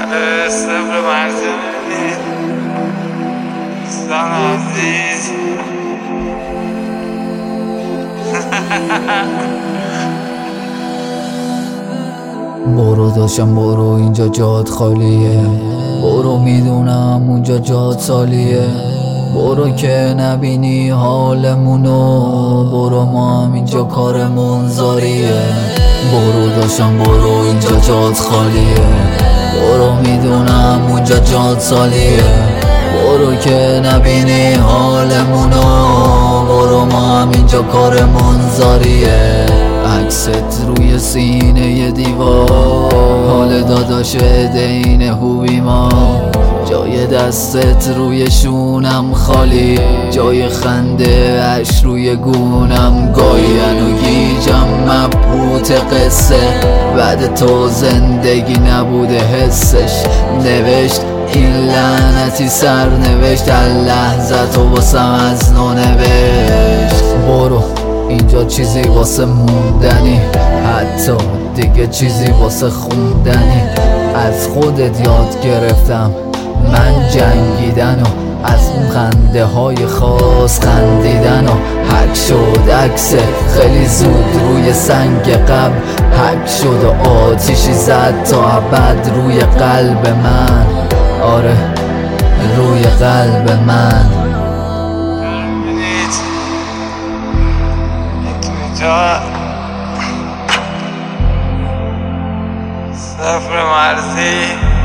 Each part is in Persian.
صفر مرزی دوستان عزیز برو داشتم برو، اینجا جات خالیه. برو میدونم اونجا جات سالیه. برو که نبینی حالمونو. برو ما هم اینجا کارمون زاریه. برو داشتم برو، اینجا جات خالیه. برو میدونم اونجا جات سالیه. برو که نبینی حالمونو. برو ما هم اینجا کارمون زاریه. عکست روی سینه ی دیوار، حال داداش دین هوی ما. جای دستت روی شونم خالی، جای خنده اش روی گونم. گاین و گیجم مبهوت قصه، بعد تو زندگی نبوده حسش. نوشت این لعنتی سرنوشت، لحظت و واسم از نو نوشت. برو اینجا چیزی واسه موندنی، حتی دیگه چیزی واسه خوندنی. از خودت یاد گرفتم من جنگیدن و از اون خنده های خاص خندیدن. و حک شد عکس خیلی زود روی سنگ قبل، حک شد و آتیشی زد تا ابد روی قلب من. آره روی قلب من. صفر مرزی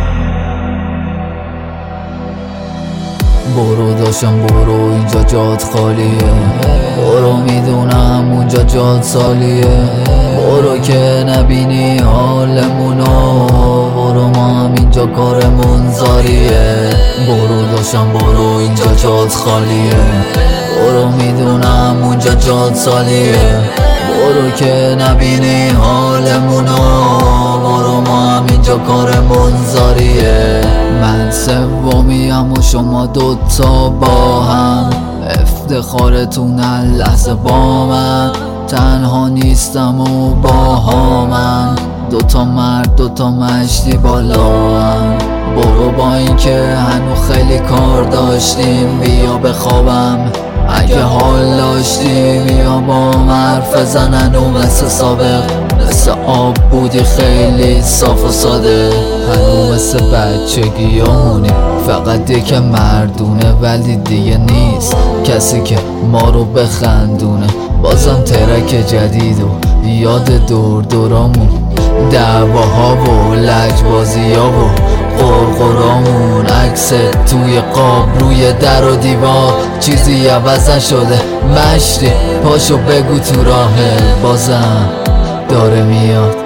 برو داشتم برو، اینجا جات خالیه. برو میدونم اونجا جات سالیه. برو که نبینی حالمونو. برو ما هم اینجا کارمون زاریه. برو داشتم برو، اینجا جات خالیه. برو میدونم اونجا جات سالیه. برو که نبینی حالمونو. برو ما هم اینجا کارمون زاریه. من سومیم و شما دوتا با هم، افتخارتون لحظه با من. تنها نیستم و با من، دوتا مرد دوتا مشتی بالا هم. برو با این که هنو خیلی کار داشتیم، بیا بخوابم اگه حال داشتی. بیا با حرف زنن و مثل سابق، مثل آب بودی خیلی صاف و ساده. هنو مثل بچگی همونی، فقط دیگه مردونه ولی دیگه نیست کسی که ما رو بخندونه. بازم ترک جدید و یاد دور دورامون، دعواها و لجبازی ها و قرقرامون. عکس توی قاب روی در و دیوار، چیزی عوض نشده مشتی. پاشو بگو تو راه بازم داره میاد.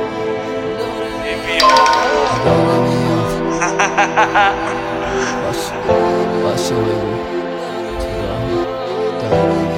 باشه بگو تو راه داره میاد.